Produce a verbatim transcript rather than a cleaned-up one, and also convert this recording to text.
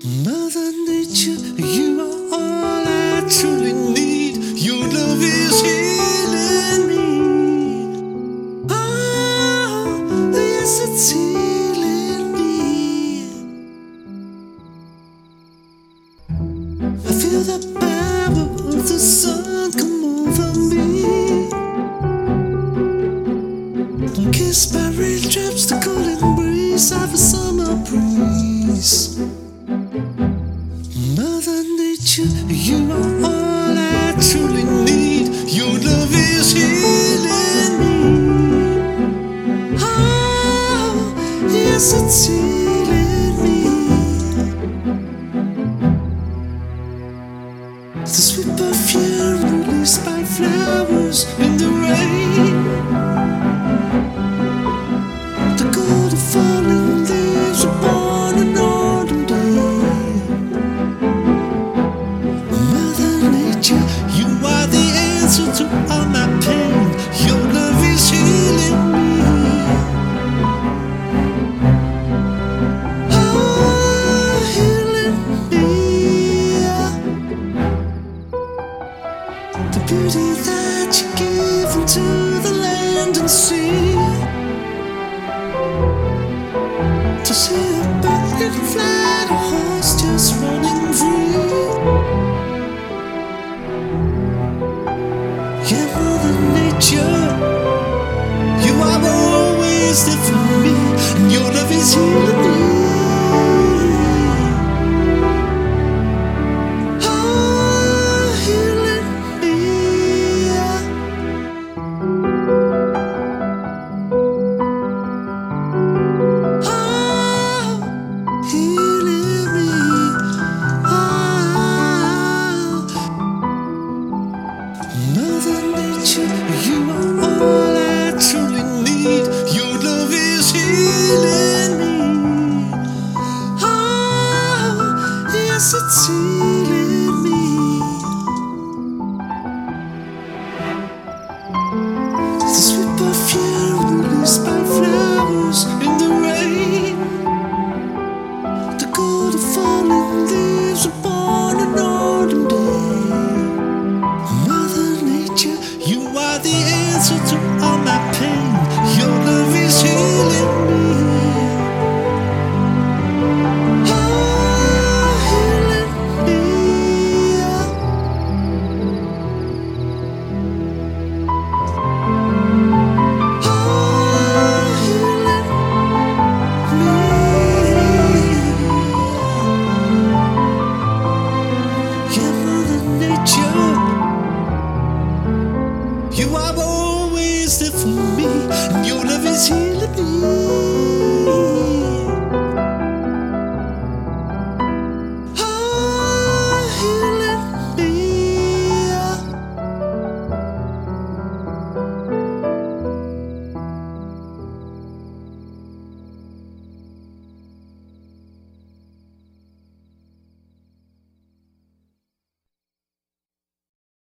Mother Nature, you are all I truly need. Your love is healing me. Oh, yes, it's healing me. I feel the power of the sun come over me. Kissed by raindrops, the golden breeze of a summer breeze. Mother Nature, you are all I truly need. Your love is healing me. Oh, yes, it's healing me. The sweet perfume released by flowers in the rain. The golden falling leaves upon an autumn day. You are the answer to all my pain. Your love is healing me. Oh, healing me. The beauty that you give into the land and sea. To see a bird fly, a horse just running free. Yeah, Mother Nature, you are always there for me, and your love is healing me. Oh, healing me. Oh, healing me. Oh, Mother Nature, you are all I truly need. Your love is healing me. Oh, yes, it's healing me. The sweet perfume released by flowers in the rain. The golden falling leaves upon an autumn day. Mother Nature, you are the answer to all my pain. Your love is healing me. Oh, healing me. Oh, healing me. Yeah, Mother Nature, you are always there for me, and your love is healing me.